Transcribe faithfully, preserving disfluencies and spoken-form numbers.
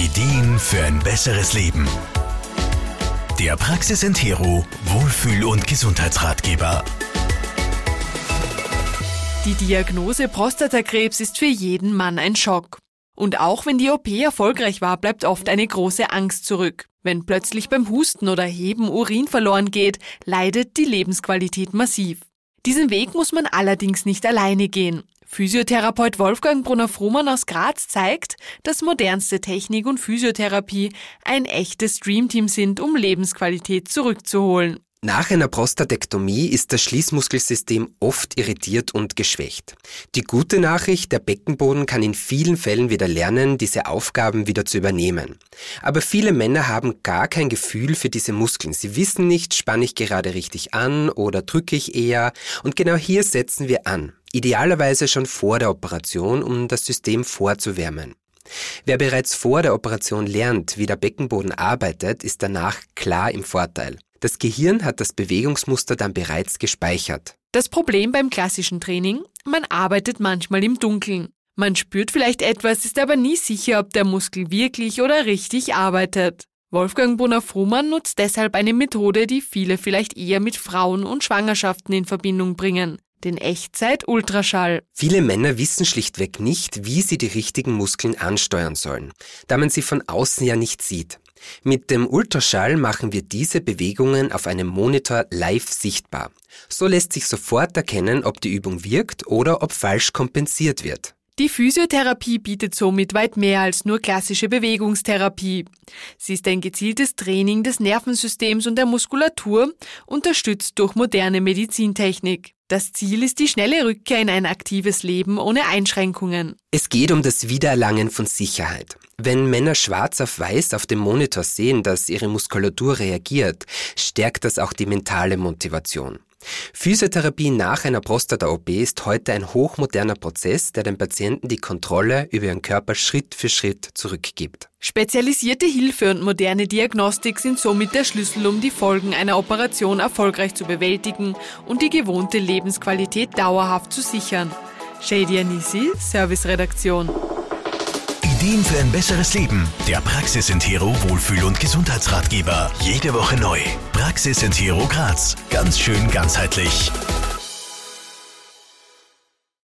Ideen für ein besseres Leben. Der Praxis Entero Wohlfühl- und Gesundheitsratgeber. Die Diagnose Prostatakrebs ist für jeden Mann ein Schock. Und auch wenn die O P erfolgreich war, bleibt oft eine große Angst zurück. Wenn plötzlich beim Husten oder Heben Urin verloren geht, leidet die Lebensqualität massiv. Diesen Weg muss man allerdings nicht alleine gehen. Physiotherapeut Wolfgang Brunner-Frumann aus Graz zeigt, dass modernste Technik und Physiotherapie ein echtes Dreamteam sind, um Lebensqualität zurückzuholen. Nach einer Prostatektomie ist das Schließmuskelsystem oft irritiert und geschwächt. Die gute Nachricht, der Beckenboden kann in vielen Fällen wieder lernen, diese Aufgaben wieder zu übernehmen. Aber viele Männer haben gar kein Gefühl für diese Muskeln. Sie wissen nicht, spanne ich gerade richtig an oder drücke ich eher? Und genau hier setzen wir an. Idealerweise schon vor der Operation, um das System vorzuwärmen. Wer bereits vor der Operation lernt, wie der Beckenboden arbeitet, ist danach klar im Vorteil. Das Gehirn hat das Bewegungsmuster dann bereits gespeichert. Das Problem beim klassischen Training? Man arbeitet manchmal im Dunkeln. Man spürt vielleicht etwas, ist aber nie sicher, ob der Muskel wirklich oder richtig arbeitet. Wolfgang Brunner-Frumann nutzt deshalb eine Methode, die viele vielleicht eher mit Frauen und Schwangerschaften in Verbindung bringen. Den Echtzeit-Ultraschall. Viele Männer wissen schlichtweg nicht, wie sie die richtigen Muskeln ansteuern sollen, da man sie von außen ja nicht sieht. Mit dem Ultraschall machen wir diese Bewegungen auf einem Monitor live sichtbar. So lässt sich sofort erkennen, ob die Übung wirkt oder ob falsch kompensiert wird. Die Physiotherapie bietet somit weit mehr als nur klassische Bewegungstherapie. Sie ist ein gezieltes Training des Nervensystems und der Muskulatur, unterstützt durch moderne Medizintechnik. Das Ziel ist die schnelle Rückkehr in ein aktives Leben ohne Einschränkungen. Es geht um das Wiedererlangen von Sicherheit. Wenn Männer schwarz auf weiß auf dem Monitor sehen, dass ihre Muskulatur reagiert, stärkt das auch die mentale Motivation. Physiotherapie nach einer Prostata-O P ist heute ein hochmoderner Prozess, der dem Patienten die Kontrolle über ihren Körper Schritt für Schritt zurückgibt. Spezialisierte Hilfe und moderne Diagnostik sind somit der Schlüssel, um die Folgen einer Operation erfolgreich zu bewältigen und die gewohnte Lebensqualität dauerhaft zu sichern. Shadia Nisi, Serviceredaktion. Ideen für ein besseres Leben. Der Praxis Entero Wohlfühl- und Gesundheitsratgeber. Jede Woche neu. Praxis Entero Graz. Ganz schön ganzheitlich.